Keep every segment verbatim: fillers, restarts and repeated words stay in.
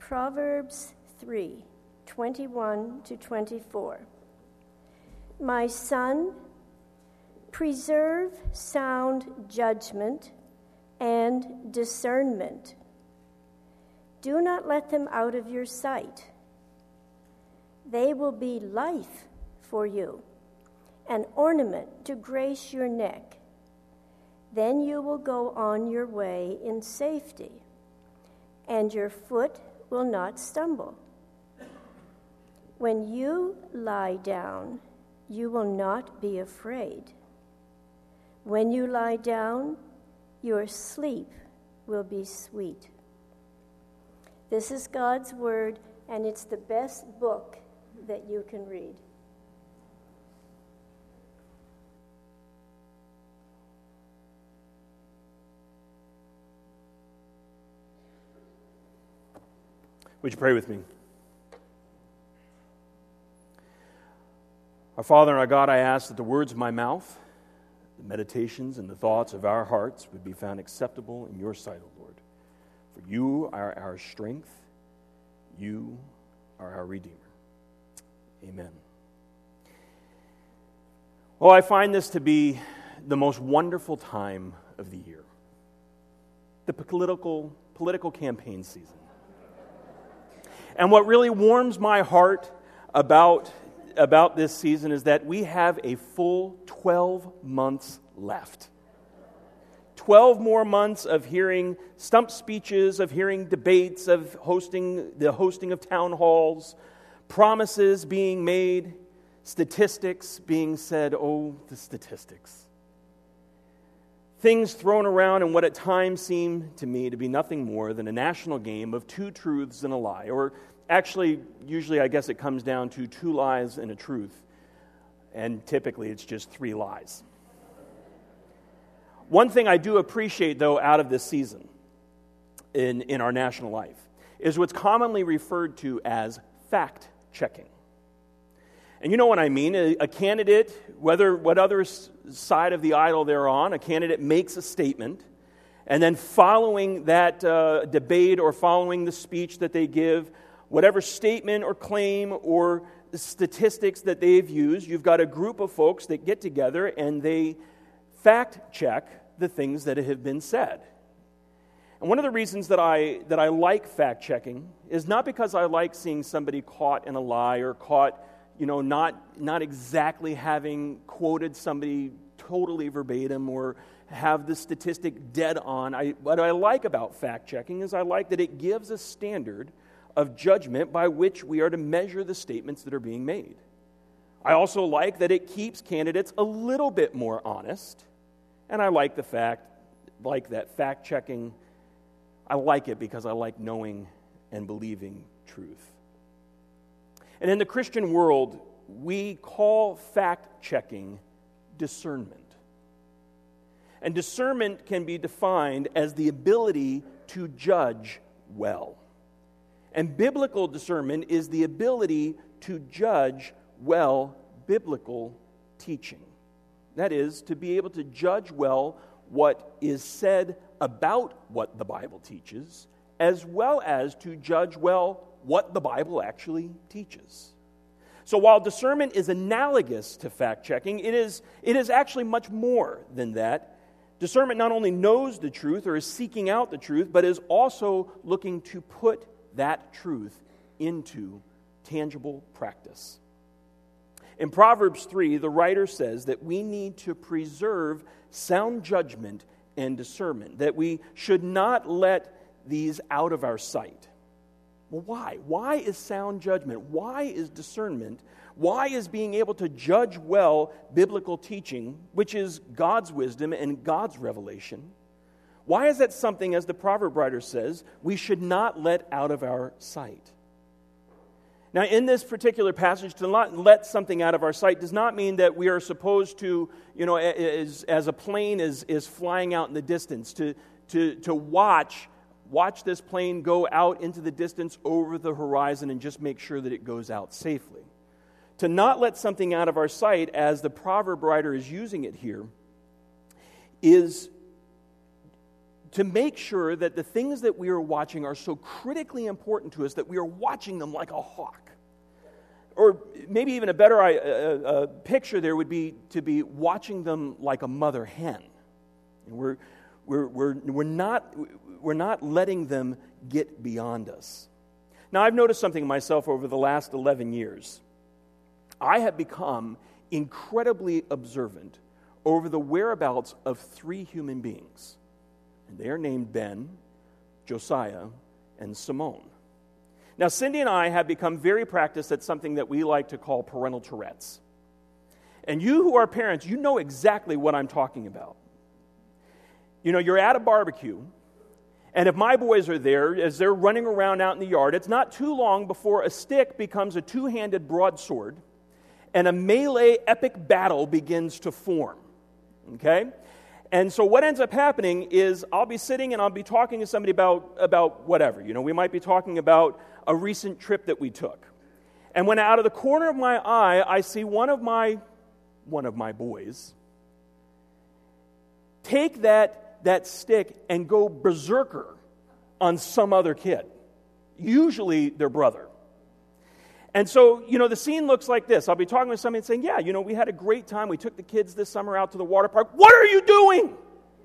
Proverbs three, twenty-one to twenty-four. My son, preserve sound judgment and discernment. Do not let them out of your sight. They will be life for you, an ornament to grace your neck. Then you will go on your way in safety, and your foot will not stumble. When you lie down, you will not be afraid. When you lie down, your sleep will be sweet. This is God's word, and it's the best book that you can read. Would you pray with me? Our Father and our God, I ask that the words of my mouth, the meditations and the thoughts of our hearts would be found acceptable in your sight, O Lord. For you are our strength. You are our Redeemer. Amen. Well, I find this to be the most wonderful time of the year. The political, political campaign season. And what really warms my heart about, about this season is that we have a full twelve months left. twelve more months of hearing stump speeches, of hearing debates, of hosting the hosting of town halls, promises being made, statistics being said. Oh, the statistics. Things thrown around in what at times seem to me to be nothing more than a national game of two truths and a lie. Or actually, usually I guess it comes down to two lies and a truth. And typically it's just three lies. One thing I do appreciate, though, out of this season in, in our national life is what's commonly referred to as fact-checking. And you know what I mean. A, a candidate, whether what other side of the aisle they're on, a candidate makes a statement, and then following that uh, debate or following the speech that they give, whatever statement or claim or statistics that they've used, you've got a group of folks that get together and they fact-check the things that have been said. And one of the reasons that I that I like fact-checking is not because I like seeing somebody caught in a lie or caught, you know, not not exactly having quoted somebody totally verbatim or have the statistic dead on. I, what I like about fact-checking is I like that it gives a standard of judgment by which we are to measure the statements that are being made. I also like that it keeps candidates a little bit more honest, and I like the fact, like that fact-checking, I like it because I like knowing and believing truth. And in the Christian world, we call fact-checking discernment. And discernment can be defined as the ability to judge well. And biblical discernment is the ability to judge well biblical teaching. That is, to be able to judge well what is said about what the Bible teaches, as well as to judge well what the Bible actually teaches. So while discernment is analogous to fact-checking, it is, it is actually much more than that. Discernment not only knows the truth or is seeking out the truth, but is also looking to put that truth into tangible practice. In Proverbs three, the writer says that we need to preserve sound judgment and discernment, that we should not let these out of our sight. Well, why? Why is sound judgment? Why is discernment? Why is being able to judge well biblical teaching, which is God's wisdom and God's revelation? Why is that something, as the proverb writer says, we should not let out of our sight? Now, in this particular passage, to not let something out of our sight does not mean that we are supposed to, you know, as, as a plane is, is flying out in the distance, to, to, to watch, watch this plane go out into the distance over the horizon and just make sure that it goes out safely. To not let something out of our sight, as the proverb writer is using it here, is to make sure that the things that we are watching are so critically important to us that we are watching them like a hawk. Or maybe even a better uh, uh, picture there would be to be watching them like a mother hen. And we're, we're, we're, we're, not, we're not letting them get beyond us. Now, I've noticed something myself over the last eleven years. I have become incredibly observant over the whereabouts of three human beings. And they are named Ben, Josiah, and Simone. Now, Cindy and I have become very practiced at something that we like to call parental Tourette's. And you who are parents, you know exactly what I'm talking about. You know, you're at a barbecue, and if my boys are there, as they're running around out in the yard, it's not too long before a stick becomes a two-handed broadsword, and a melee epic battle begins to form. Okay? And so what ends up happening is I'll be sitting and I'll be talking to somebody about, about whatever. You know, we might be talking about a recent trip that we took. And when out of the corner of my eye, I see one of my one of my boys take that, that stick and go berserker on some other kid, usually their brother. And so, you know, the scene looks like this. I'll be talking with somebody and saying, yeah, you know, we had a great time. We took the kids this summer out to the water park. What are you doing?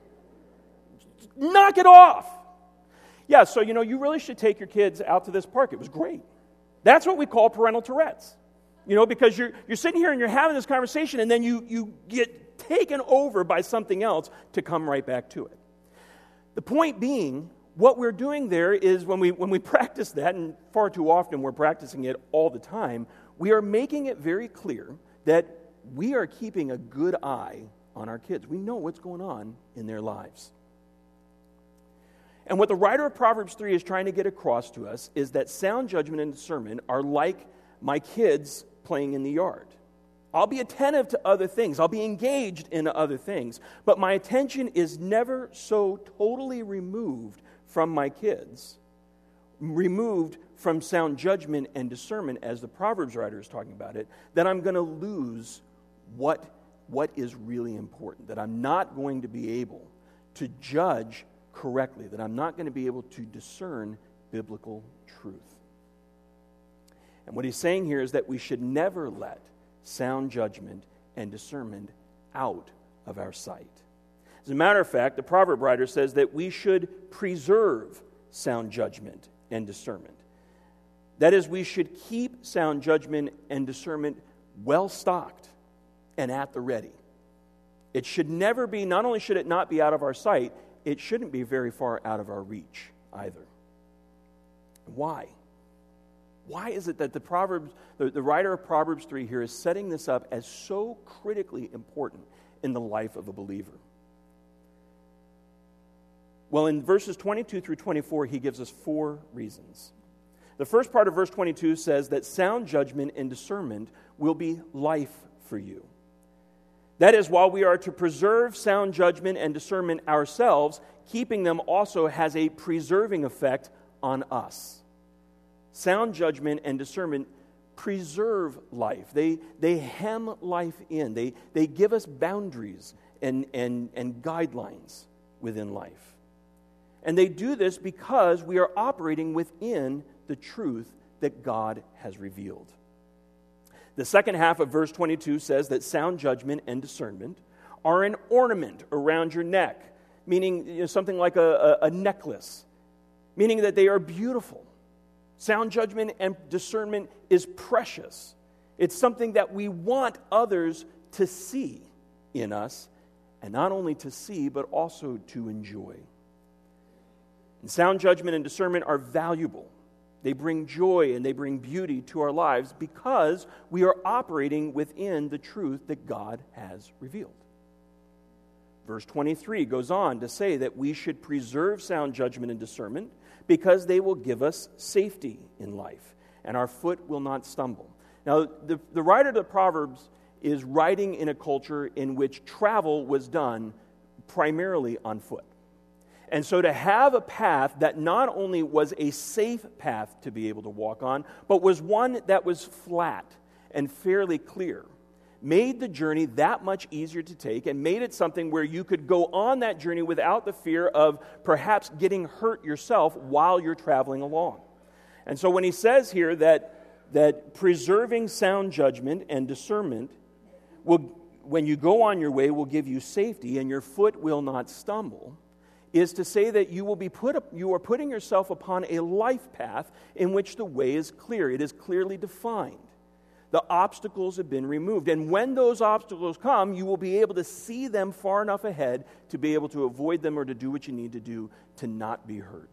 Knock it off. Yeah, so, you know, you really should take your kids out to this park. It was great. That's what we call parental Tourette's. You know, because you're you're sitting here and you're having this conversation and then you, you get taken over by something else to come right back to it. The point being, what we're doing there is when we when we practice that, and far too often we're practicing it all the time, we are making it very clear that we are keeping a good eye on our kids. We know what's going on in their lives. And what the writer of Proverbs three is trying to get across to us is that sound judgment and discernment are like my kids playing in the yard. I'll be attentive to other things. I'll be engaged in other things. But my attention is never so totally removed from my kids, removed from sound judgment and discernment, as the Proverbs writer is talking about it, that I'm going to lose what, what is really important, that I'm not going to be able to judge correctly, that I'm not going to be able to discern biblical truth. And what he's saying here is that we should never let sound judgment and discernment out of our sight. As a matter of fact, the proverb writer says that we should preserve sound judgment and discernment. That is, we should keep sound judgment and discernment well stocked and at the ready. It should never be, not only should it not be out of our sight, it shouldn't be very far out of our reach either. Why? Why is it that the Proverbs, the, the writer of Proverbs three here is setting this up as so critically important in the life of a believer? Well, in verses twenty-two through twenty-four, he gives us four reasons. The first part of verse twenty-two says that sound judgment and discernment will be life for you. That is, while we are to preserve sound judgment and discernment ourselves, keeping them also has a preserving effect on us. Sound judgment and discernment preserve life. They, they hem life in. They, they give us boundaries and, and, and guidelines within life. And they do this because we are operating within the truth that God has revealed. The second half of verse twenty-two says that sound judgment and discernment are an ornament around your neck, meaning, you know, something like a, a, a necklace, meaning that they are beautiful. Sound judgment and discernment is precious. It's something that we want others to see in us, and not only to see, but also to enjoy. And sound judgment and discernment are valuable. They bring joy and they bring beauty to our lives because we are operating within the truth that God has revealed. Verse twenty-three goes on to say that we should preserve sound judgment and discernment because they will give us safety in life, and our foot will not stumble. Now, the, the writer of the Proverbs is writing in a culture in which travel was done primarily on foot. And so to have a path that not only was a safe path to be able to walk on, but was one that was flat and fairly clear, made the journey that much easier to take and made it something where you could go on that journey without the fear of perhaps getting hurt yourself while you're traveling along. And so when he says here that, that preserving sound judgment and discernment will, when you go on your way, will give you safety and your foot will not stumble, is to say that you will be put up, you are putting yourself upon a life path in which the way is clear. It is clearly defined. The obstacles have been removed. And when those obstacles come, you will be able to see them far enough ahead to be able to avoid them or to do what you need to do to not be hurt.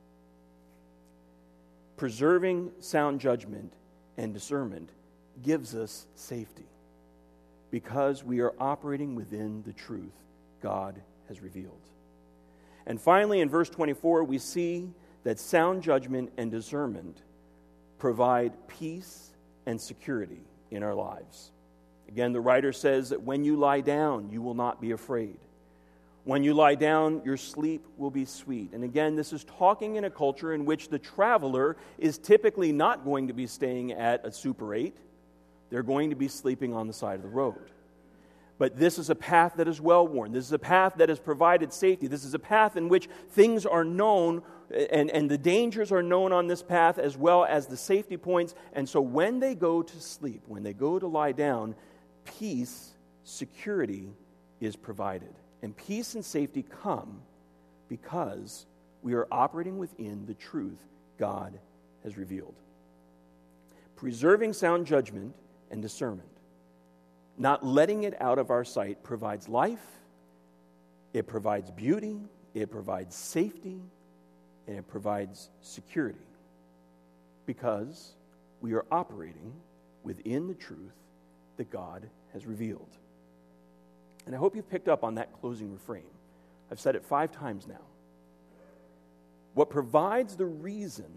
Preserving sound judgment and discernment gives us safety because we are operating within the truth God has revealed. And finally, in verse twenty-four, we see that sound judgment and discernment provide peace and security in our lives. Again, the writer says that when you lie down, you will not be afraid. When you lie down, your sleep will be sweet. And again, this is talking in a culture in which the traveler is typically not going to be staying at a Super eight. They're going to be sleeping on the side of the road. But this is a path that is well-worn. This is a path that has provided safety. This is a path in which things are known, and, and the dangers are known on this path as well as the safety points. And so when they go to sleep, when they go to lie down, peace, security is provided. And peace and safety come because we are operating within the truth God has revealed. Preserving sound judgment and discernment, not letting it out of our sight, provides life, it provides beauty, it provides safety, and it provides security because we are operating within the truth that God has revealed. And I hope you've picked up on that closing refrain. I've said it five times now. What provides the reason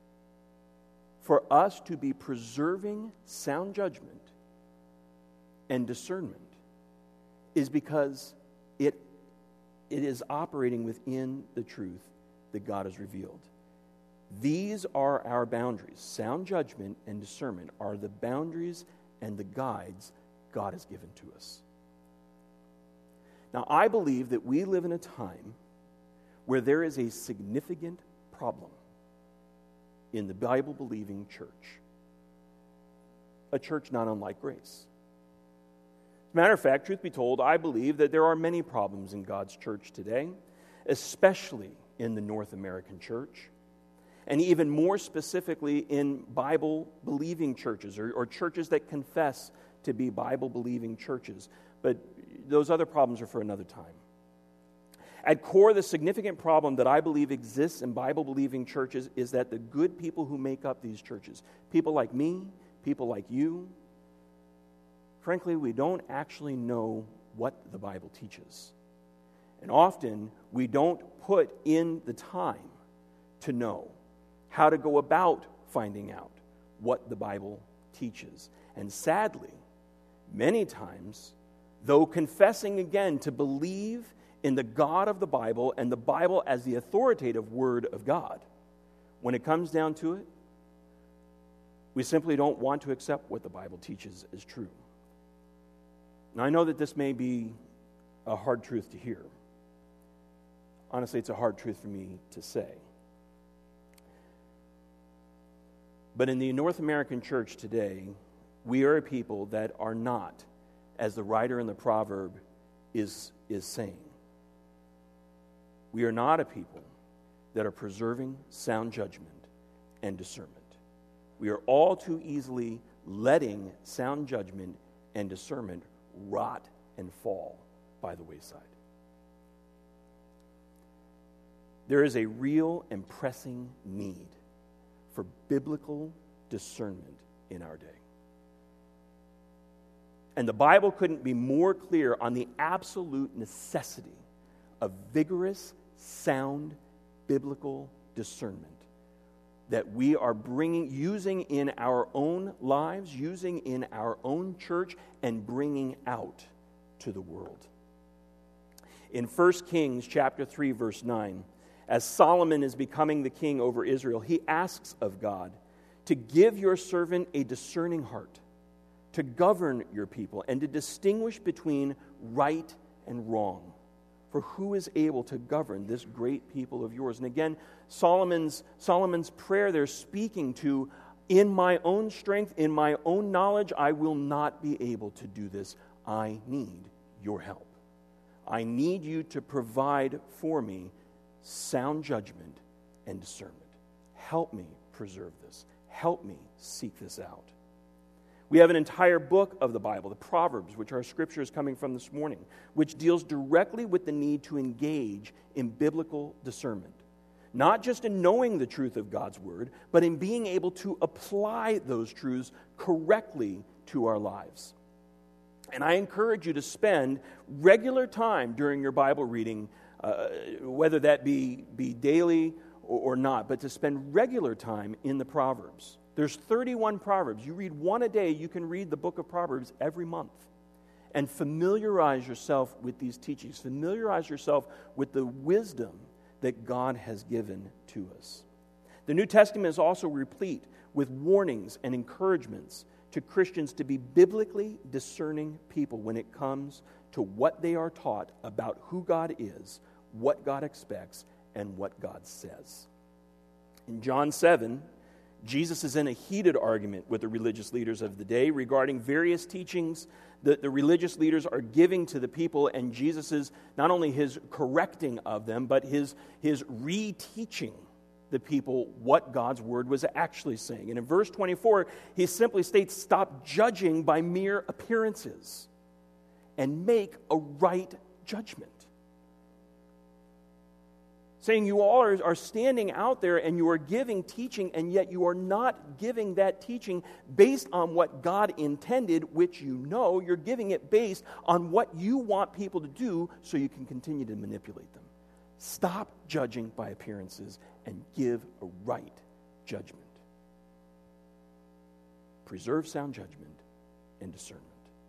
for us to be preserving sound judgment and discernment is because it, it is operating within the truth that God has revealed. These are our boundaries. Sound judgment and discernment are the boundaries and the guides God has given to us. Now, I believe that we live in a time where there is a significant problem in the Bible-believing church. A church not unlike Grace. As a matter of fact, truth be told, I believe that there are many problems in God's church today, especially in the North American church, and even more specifically in Bible-believing churches or, or churches that confess to be Bible-believing churches. But those other problems are for another time. At core, the significant problem that I believe exists in Bible-believing churches is that the good people who make up these churches, people like me, people like you, frankly, we don't actually know what the Bible teaches. And often, we don't put in the time to know how to go about finding out what the Bible teaches. And sadly, many times, though confessing again to believe in the God of the Bible and the Bible as the authoritative Word of God, when it comes down to it, we simply don't want to accept what the Bible teaches as true. Now, I know that this may be a hard truth to hear. Honestly, it's a hard truth for me to say. But in the North American church today, we are a people that are not, as the writer in the proverb is, is saying, we are not a people that are preserving sound judgment and discernment. We are all too easily letting sound judgment and discernment rot and fall by the wayside. There is a real and pressing need for biblical discernment in our day. And the Bible couldn't be more clear on the absolute necessity of vigorous, sound, biblical discernment that we are bringing, using in our own lives, using in our own church, and bringing out to the world. In First Kings chapter three, verse nine, as Solomon is becoming the king over Israel, he asks of God to give your servant a discerning heart, to govern your people and to distinguish between right and wrong. For who is able to govern this great people of yours? And again, Solomon's, Solomon's prayer there speaking to, in my own strength, in my own knowledge, I will not be able to do this. I need your help. I need you to provide for me sound judgment and discernment. Help me preserve this. Help me seek this out. We have an entire book of the Bible, the Proverbs, which our scripture is coming from this morning, which deals directly with the need to engage in biblical discernment. Not just in knowing the truth of God's word, but in being able to apply those truths correctly to our lives. And I encourage you to spend regular time during your Bible reading, uh, whether that be, be daily or, or not, but to spend regular time in the Proverbs. There's thirty-one Proverbs. You read one a day, you can read the book of Proverbs every month. And familiarize yourself with these teachings. Familiarize yourself with the wisdom that God has given to us. The New Testament is also replete with warnings and encouragements to Christians to be biblically discerning people when it comes to what they are taught about who God is, what God expects, and what God says. In John seven, Jesus is in a heated argument with the religious leaders of the day regarding various teachings that the religious leaders are giving to the people, and Jesus is not only his correcting of them, but his, his re-teaching the people what God's word was actually saying. And in verse twenty-four, he simply states, stop judging by mere appearances and make a right judgment. Saying you all are, are standing out there and you are giving teaching, and yet you are not giving that teaching based on what God intended, which you know. You're giving it based on what you want people to do so you can continue to manipulate them. Stop judging by appearances and give a right judgment. Preserve sound judgment and discernment.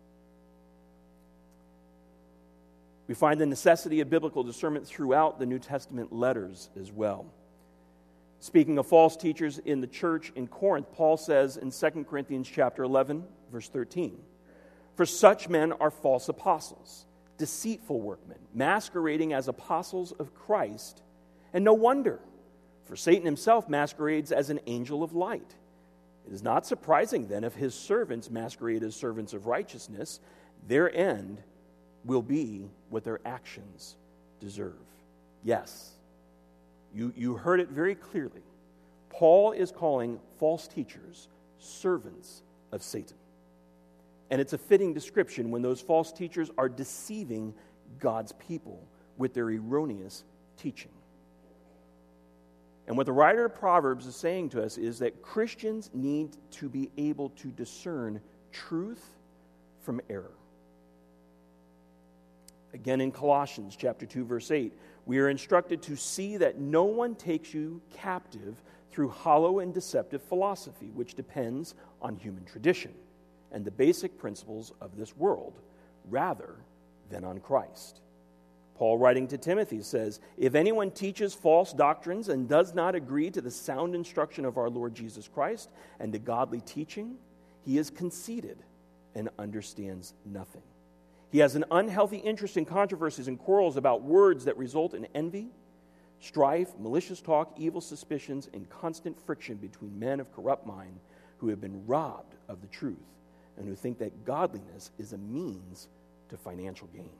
We find the necessity of biblical discernment throughout the New Testament letters as well. Speaking of false teachers in the church in Corinth, Paul says in Second Corinthians chapter eleven, verse thirteen, "For such men are false apostles, deceitful workmen, masquerading as apostles of Christ. And no wonder, for Satan himself masquerades as an angel of light. It is not surprising then if his servants masquerade as servants of righteousness. Their end will be what their actions deserve." Yes, you, you heard it very clearly. Paul is calling false teachers servants of Satan. And it's a fitting description when those false teachers are deceiving God's people with their erroneous teaching. And what the writer of Proverbs is saying to us is that Christians need to be able to discern truth from error. Again, in Colossians chapter two, verse eight, we are instructed to see that no one takes you captive through hollow and deceptive philosophy, which depends on human tradition and the basic principles of this world, rather than on Christ. Paul, writing to Timothy, says, "If anyone teaches false doctrines and does not agree to the sound instruction of our Lord Jesus Christ and to godly teaching, he is conceited and understands nothing. He has an unhealthy interest in controversies and quarrels about words that result in envy, strife, malicious talk, evil suspicions, and constant friction between men of corrupt mind who have been robbed of the truth and who think that godliness is a means to financial gain."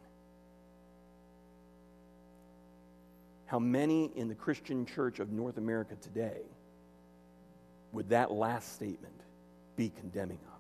How many in the Christian church of North America today would that last statement be condemning of?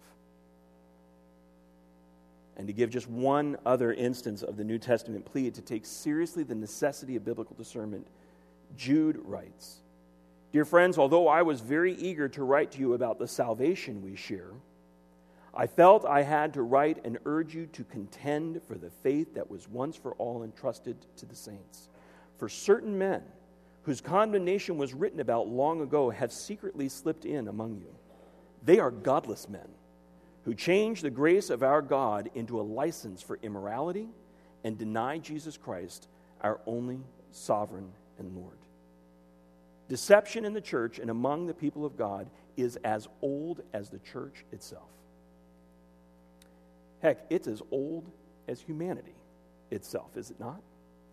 And to give just one other instance of the New Testament plea to take seriously the necessity of biblical discernment, Jude writes, "Dear friends, although I was very eager to write to you about the salvation we share, I felt I had to write and urge you to contend for the faith that was once for all entrusted to the saints. For certain men, whose condemnation was written about long ago, have secretly slipped in among you. They are godless men, who change the grace of our God into a license for immorality and deny Jesus Christ, our only sovereign and Lord." Deception in the church and among the people of God is as old as the church itself. Heck, it's as old as humanity itself, is it not?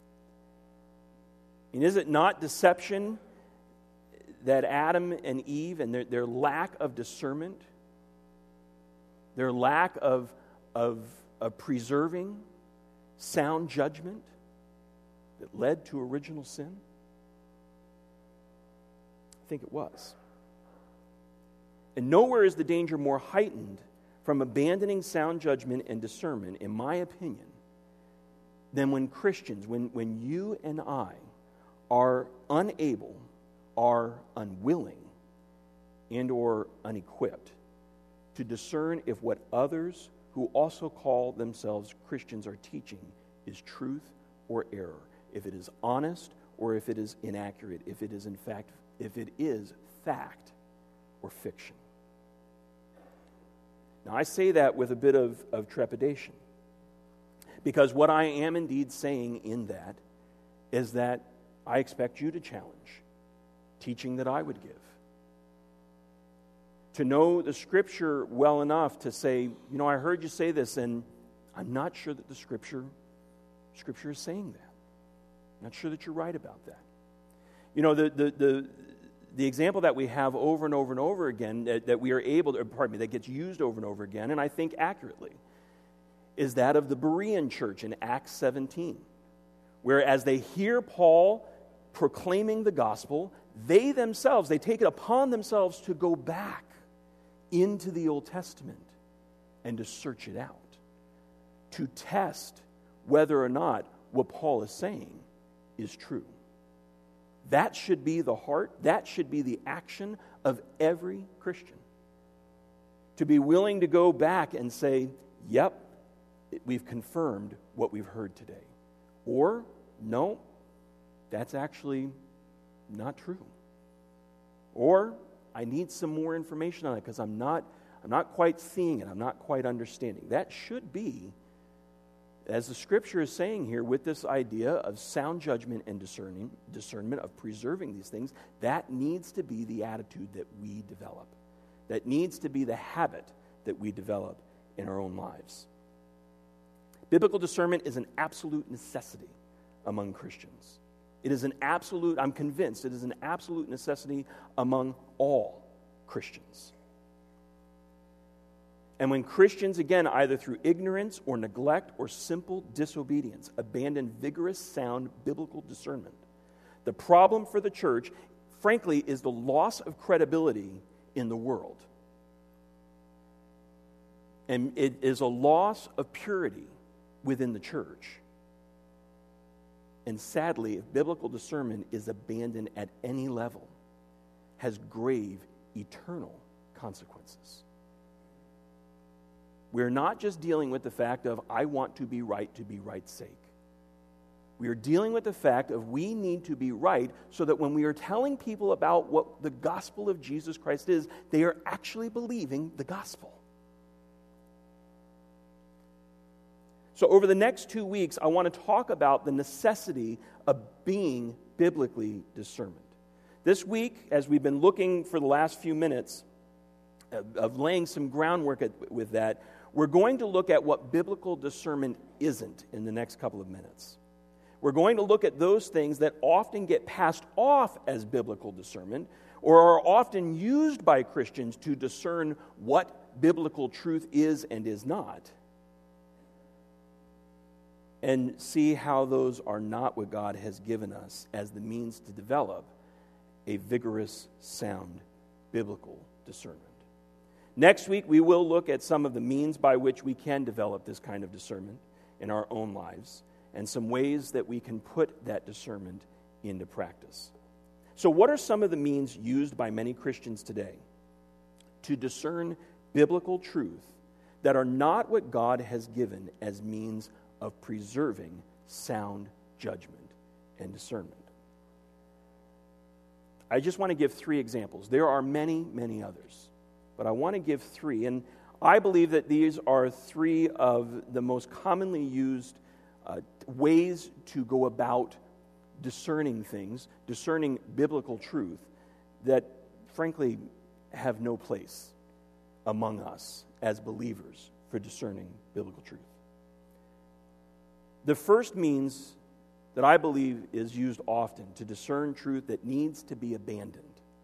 And is it not deception that Adam and Eve and their, their lack of discernment, their lack of, of, of preserving sound judgment that led to original sin? I think it was. And nowhere is the danger more heightened from abandoning sound judgment and discernment, in my opinion, than when Christians, when, when you and I are unable, are unwilling, and or unequipped to discern if what others who also call themselves Christians are teaching is truth or error, if it is honest or if it is inaccurate, if it is in fact, if it is fact or fiction. Now, I say that with a bit of, of trepidation, because what I am indeed saying in that is that I expect you to challenge teaching that I would give, to know the Scripture well enough to say, you know, I heard you say this, and I'm not sure that the Scripture, Scripture is saying that. I'm not sure that you're right about that. You know, the the the, the example that we have over and over and over again, that, that we are able to, pardon me, that gets used over and over again, and I think accurately, is that of the Berean church in Acts seventeen, where as they hear Paul proclaiming the gospel, they themselves, they take it upon themselves to go back into the Old Testament and to search it out, to test whether or not what Paul is saying is true. That should be the heart, that should be the action of every Christian. To be willing to go back and say, yep, we've confirmed what we've heard today. Or, no, that's actually not true. Or, I need some more information on it because I'm not, I'm not quite seeing it. I'm not quite understanding. That should be, as the Scripture is saying here, with this idea of sound judgment and discerning, discernment, of preserving these things, that needs to be the attitude that we develop. That needs to be the habit that we develop in our own lives. Biblical discernment is an absolute necessity among Christians. It is an absolute, I'm convinced, it is an absolute necessity among all Christians. And when Christians, again, either through ignorance or neglect or simple disobedience, abandon vigorous, sound biblical discernment, the problem for the church, frankly, is the loss of credibility in the world. And it is a loss of purity within the church. And sadly, if biblical discernment is abandoned at any level, has grave, eternal consequences. We're not just dealing with the fact of, I want to be right to be right's sake. We are dealing with the fact of we need to be right so that when we are telling people about what the gospel of Jesus Christ is, they are actually believing the gospel. So over the next two weeks, I want to talk about the necessity of being biblically discerned. This week, as we've been looking for the last few minutes of, of laying some groundwork at, with that, we're going to look at what biblical discernment isn't in the next couple of minutes. We're going to look at those things that often get passed off as biblical discernment or are often used by Christians to discern what biblical truth is and is not, and see how those are not what God has given us as the means to develop a vigorous, sound, biblical discernment. Next week, we will look at some of the means by which we can develop this kind of discernment in our own lives and some ways that we can put that discernment into practice. So what are some of the means used by many Christians today to discern biblical truth that are not what God has given as means of preserving sound judgment and discernment? I just want to give three examples. There are many, many others, but I want to give three, and I believe that these are three of the most commonly used uh, ways to go about discerning things, discerning biblical truth, that frankly have no place among us as believers for discerning biblical truth. The first means that I believe is used often to discern truth that needs to be abandoned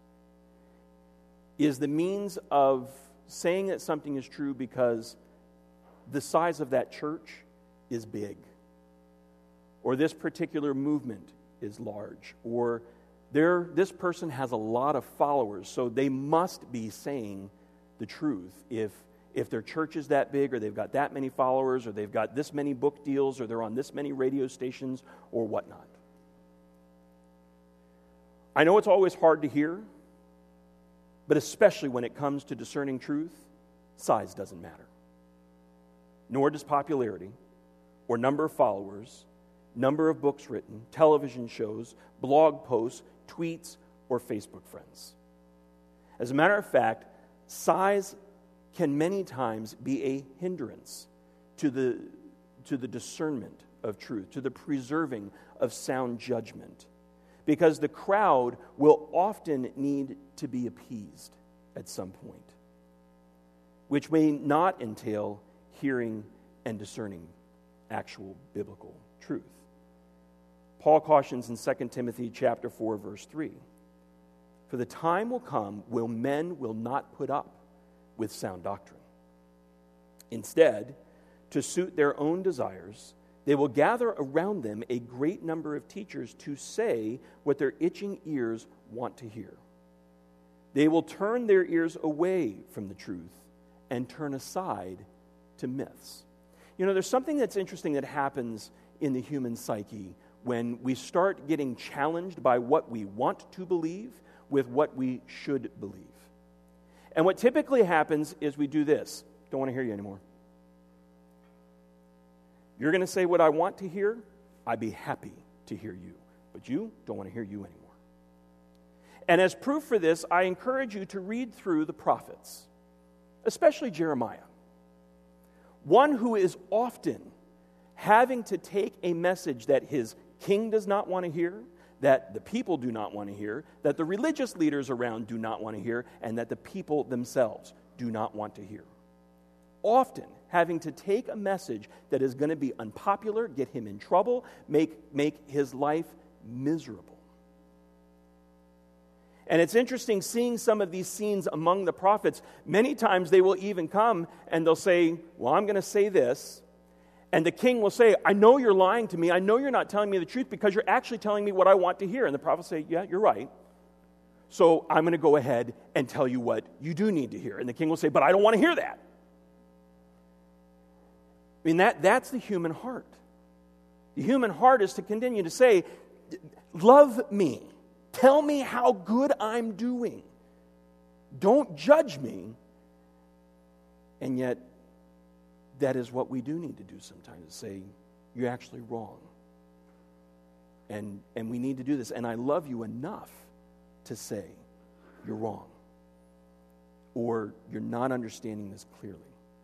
is the means of saying that something is true because the size of that church is big, or this particular movement is large, or there, this person has a lot of followers, so they must be saying the truth if if their church is that big, or they've got that many followers, or they've got this many book deals, or they're on this many radio stations, or whatnot. I know it's always hard to hear, but especially when it comes to discerning truth, size doesn't matter. Nor does popularity, or number of followers, number of books written, television shows, blog posts, tweets, or Facebook friends. As a matter of fact, size can many times be a hindrance to the, to the discernment of truth, to the preserving of sound judgment, because the crowd will often need to be appeased at some point, which may not entail hearing and discerning actual biblical truth. Paul cautions in Second Timothy chapter four, verse three, "For the time will come when men will not put up with sound doctrine. Instead, to suit their own desires, they will gather around them a great number of teachers to say what their itching ears want to hear. They will turn their ears away from the truth and turn aside to myths." You know, there's something that's interesting that happens in the human psyche when we start getting challenged by what we want to believe with what we should believe. And what typically happens is we do this. Don't want to hear you anymore. You're going to say what I want to hear, I'd be happy to hear you. But you don't want to hear you anymore. And as proof for this, I encourage you to read through the prophets, especially Jeremiah, one who is often having to take a message that his king does not want to hear, that the people do not want to hear, that the religious leaders around do not want to hear, and that the people themselves do not want to hear. Often having to take a message that is going to be unpopular, get him in trouble, make, make his life miserable. And it's interesting seeing some of these scenes among the prophets. Many times they will even come and they'll say, well, I'm going to say this. And the king will say, I know you're lying to me. I know you're not telling me the truth because you're actually telling me what I want to hear. And the prophet will say, yeah, you're right. So I'm going to go ahead and tell you what you do need to hear. And the king will say, but I don't want to hear that. I mean, that, that's the human heart. The human heart is to continue to say, love me. Tell me how good I'm doing. Don't judge me. And yet, that is what we do need to do sometimes, to say, you're actually wrong. And, and we need to do this. And I love you enough to say, you're wrong. Or you're not understanding this clearly.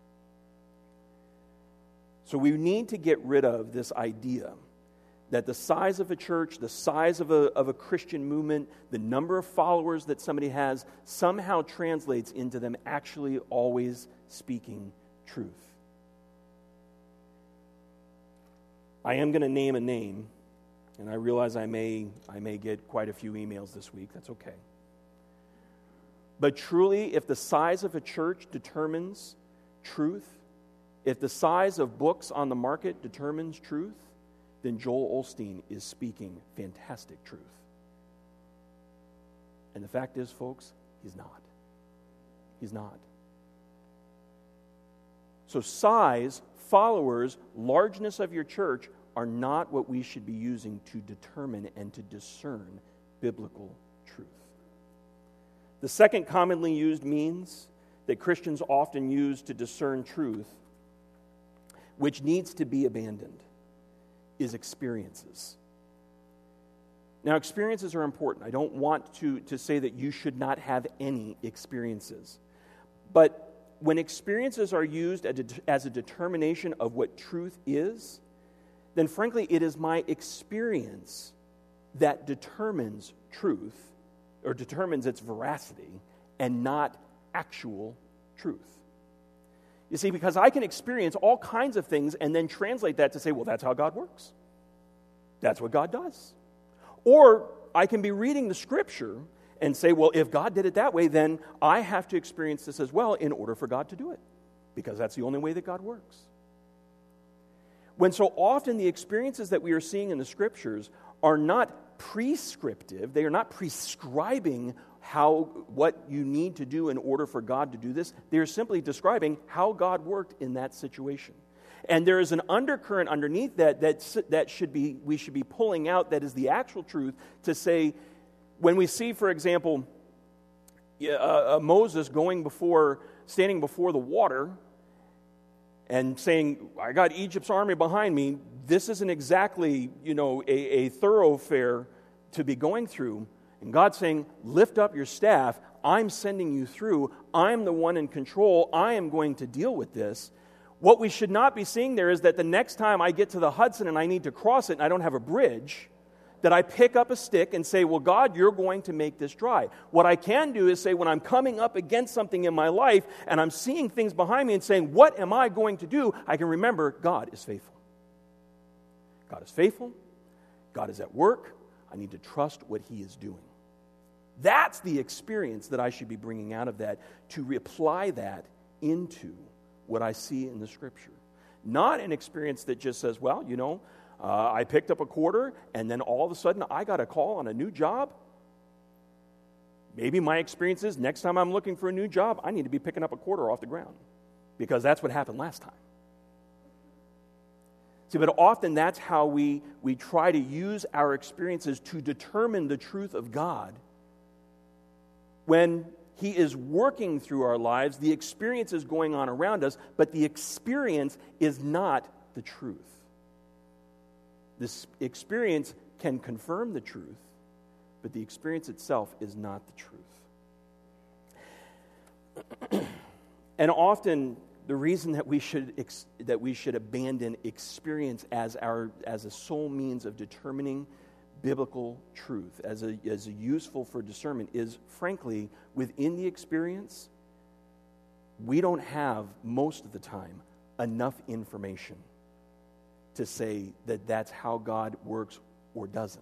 So we need to get rid of this idea that the size of a church, the size of a, of a Christian movement, the number of followers that somebody has somehow translates into them actually always speaking truth. I am going to name a name, and I realize I may, I may get quite a few emails this week. That's okay. But truly, if the size of a church determines truth, if the size of books on the market determines truth, then Joel Osteen is speaking fantastic truth. And the fact is, folks, he's not. He's not. So size, followers, largeness of your church are not what we should be using to determine and to discern biblical truth. The second commonly used means that Christians often use to discern truth, which needs to be abandoned, is experiences. Now, experiences are important. I don't want to, to say that you should not have any experiences. But when experiences are used as a, as a determination of what truth is, then frankly, it is my experience that determines truth, or determines its veracity, and not actual truth. You see, because I can experience all kinds of things and then translate that to say, well, that's how God works. That's what God does. Or I can be reading the Scripture and say, well, if God did it that way, then I have to experience this as well in order for God to do it, because that's the only way that God works. When so often the experiences that we are seeing in the Scriptures are not prescriptive, they are not prescribing how what you need to do in order for God to do this. They are simply describing how God worked in that situation. And there is an undercurrent underneath that that, that should be we should be pulling out that is the actual truth to say, when we see, for example, uh, uh, Moses going before, standing before the water and saying, I got Egypt's army behind me, this isn't exactly, you know, a, a thoroughfare to be going through. And God's saying, lift up your staff, I'm sending you through, I'm the one in control, I am going to deal with this. What we should not be seeing there is that the next time I get to the Hudson and I need to cross it and I don't have a bridge, that I pick up a stick and say, well, God, you're going to make this dry. What I can do is say, when I'm coming up against something in my life and I'm seeing things behind me and saying, what am I going to do? I can remember God is faithful. God is faithful. God is at work. I need to trust what He is doing. That's the experience that I should be bringing out of that, to reapply that into what I see in the Scripture. Not an experience that just says, well, you know, uh, I picked up a quarter and then all of a sudden I got a call on a new job. Maybe my experience is next time I'm looking for a new job, I need to be picking up a quarter off the ground, because that's what happened last time. See, but often that's how we, we try to use our experiences to determine the truth of God. When He is working through our lives, the experience is going on around us, but the experience is not the truth. This experience can confirm the truth, but the experience itself is not the truth. And often the reason that we should ex- that we should abandon experience as our as a sole means of determining biblical truth, as a as a useful for discernment, is frankly, within the experience, we don't have most of the time enough information to say that that's how God works or doesn't.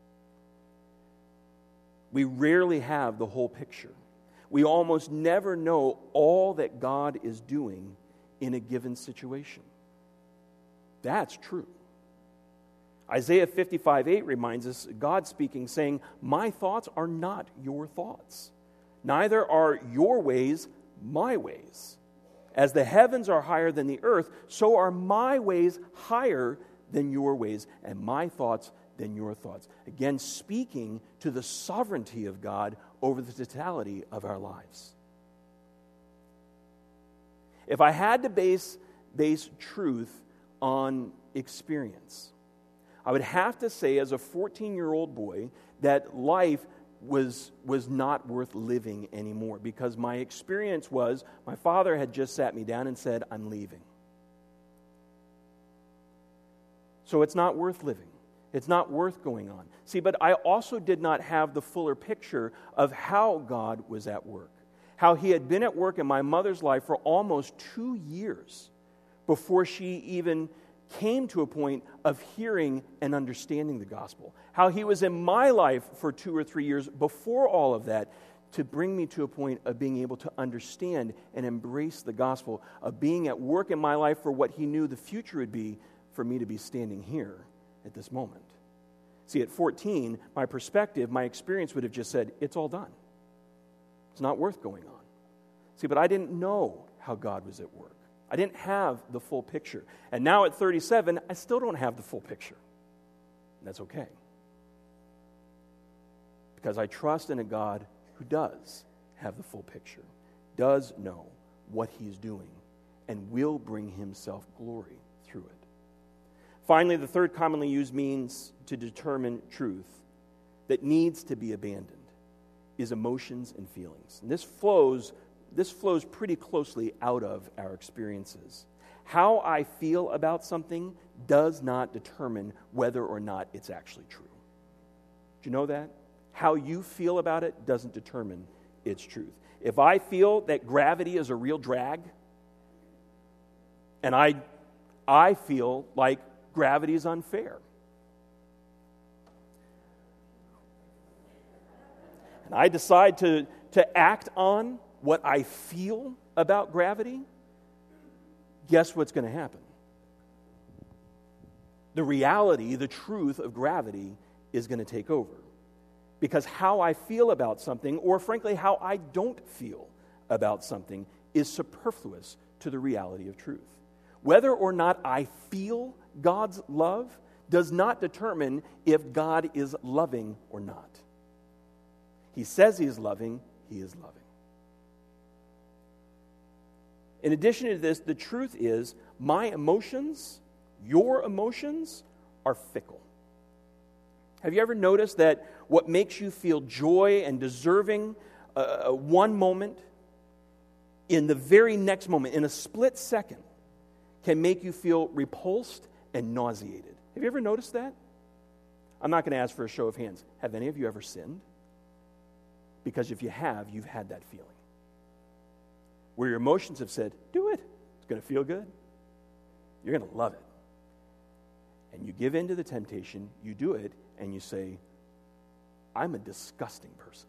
We rarely have the whole picture. We almost never know all that God is doing in a given situation. That's true. Isaiah fifty-five eight reminds us, God speaking, saying, my thoughts are not your thoughts, neither are your ways my ways. As the heavens are higher than the earth, so are my ways higher than your ways, and my thoughts than your thoughts. Again, speaking to the sovereignty of God over the totality of our lives. If I had to base, base truth on experience, I would have to say, as a fourteen-year-old boy, that life was, was not worth living anymore, because my experience was my father had just sat me down and said, I'm leaving. So it's not worth living. It's not worth going on. See, but I also did not have the fuller picture of how God was at work, how He had been at work in my mother's life for almost two years before she even came to a point of hearing and understanding the gospel. How He was in my life for two or three years before all of that to bring me to a point of being able to understand and embrace the gospel, of being at work in my life for what He knew the future would be for me to be standing here at this moment. See, at fourteen, my perspective, my experience would have just said, it's all done. It's not worth going on. See, but I didn't know how God was at work. I didn't have the full picture. And now at thirty-seven, I still don't have the full picture. And that's okay. Because I trust in a God who does have the full picture, does know what He's doing, and will bring Himself glory through it. Finally, the third commonly used means to determine truth that needs to be abandoned is emotions and feelings. And this flows This flows pretty closely out of our experiences. How I feel about something does not determine whether or not it's actually true. Do you know that? How you feel about it doesn't determine its truth. If I feel that gravity is a real drag, And I, I feel like gravity is unfair. And I decide to, to act on what I feel about gravity, guess what's going to happen? The reality, the truth of gravity is going to take over. Because how I feel about something, or frankly, how I don't feel about something, is superfluous to the reality of truth. Whether or not I feel God's love does not determine if God is loving or not. He says He is loving, He is loving. In addition to this, the truth is my emotions, your emotions, are fickle. Have you ever noticed that what makes you feel joy and deserving uh, one moment, in the very next moment, in a split second, can make you feel repulsed and nauseated? Have you ever noticed that? I'm not going to ask for a show of hands. Have any of you ever sinned? Because if you have, you've had that feeling. Where your emotions have said, do it. It's going to feel good. You're going to love it. And you give in to the temptation, you do it, and you say, I'm a disgusting person.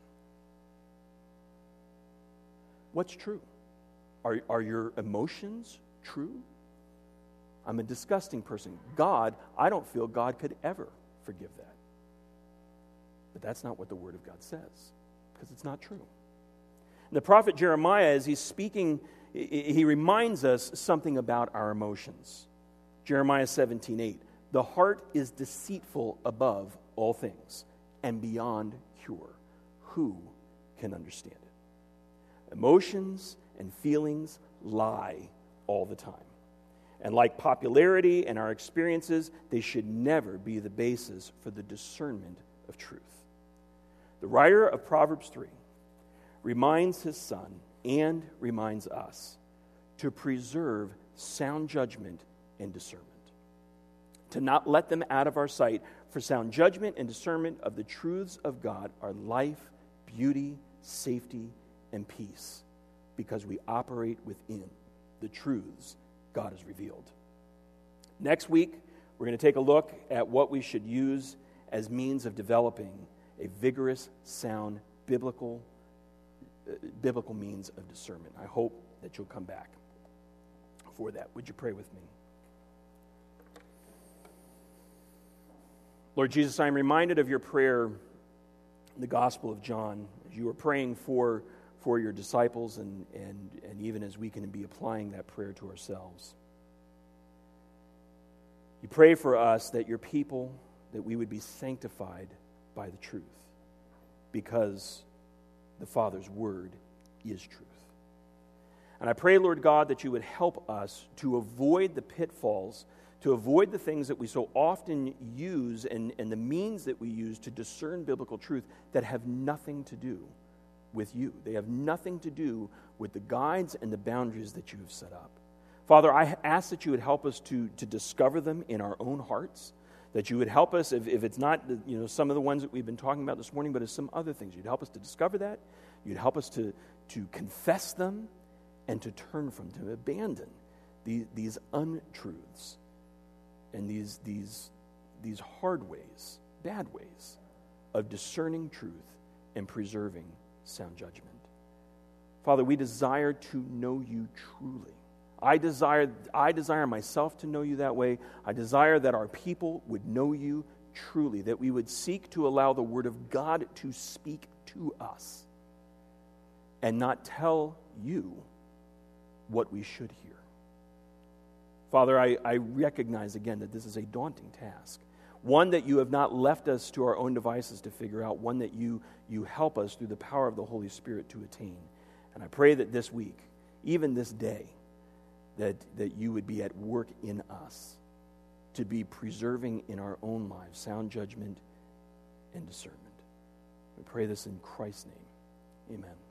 What's true? Are, are your emotions true? I'm a disgusting person. God, I don't feel God could ever forgive that. But that's not what the Word of God says, because it's not true. And the prophet Jeremiah, as he's speaking, he reminds us something about our emotions. Jeremiah seventeen eight. The heart is deceitful above all things and beyond cure. Who can understand it? Emotions and feelings lie all the time. And like popularity and our experiences, they should never be the basis for the discernment of truth. The writer of Proverbs three reminds his son and reminds us to preserve sound judgment and discernment. To not let them out of our sight, for sound judgment and discernment of the truths of God are life, beauty, safety, and peace, because we operate within the truths God has revealed. Next week, we're going to take a look at what we should use as means of developing a vigorous, sound, biblical, uh, biblical means of discernment. I hope that you'll come back for that. Would you pray with me? Lord Jesus, I am reminded of your prayer in the Gospel of John, as you were praying for, for your disciples, and, and, and even as we can be applying that prayer to ourselves. You pray for us that your people, that we would be sanctified by the truth, because the Father's word is truth. And I pray, Lord God, that you would help us to avoid the pitfalls, to avoid the things that we so often use and, and the means that we use to discern biblical truth that have nothing to do with you. They have nothing to do with the guides and the boundaries that you have set up. Father, I ask that you would help us to, to discover them in our own hearts, that you would help us, if, if it's not you know some of the ones that we've been talking about this morning, but it's some other things. You'd help us to discover that. You'd help us to, to confess them and to turn from them, to abandon these, these untruths and these, these, these hard ways, bad ways of discerning truth and preserving sound judgment. Father, we desire to know you truly. I desire, I desire myself to know you that way. I desire that our people would know you truly, that we would seek to allow the Word of God to speak to us and not tell you what we should hear. Father, I, I recognize again that this is a daunting task, one that you have not left us to our own devices to figure out, one that you, you help us through the power of the Holy Spirit to attain. And I pray that this week, even this day, that, that you would be at work in us to be preserving in our own lives sound judgment and discernment. We pray this in Christ's name. Amen.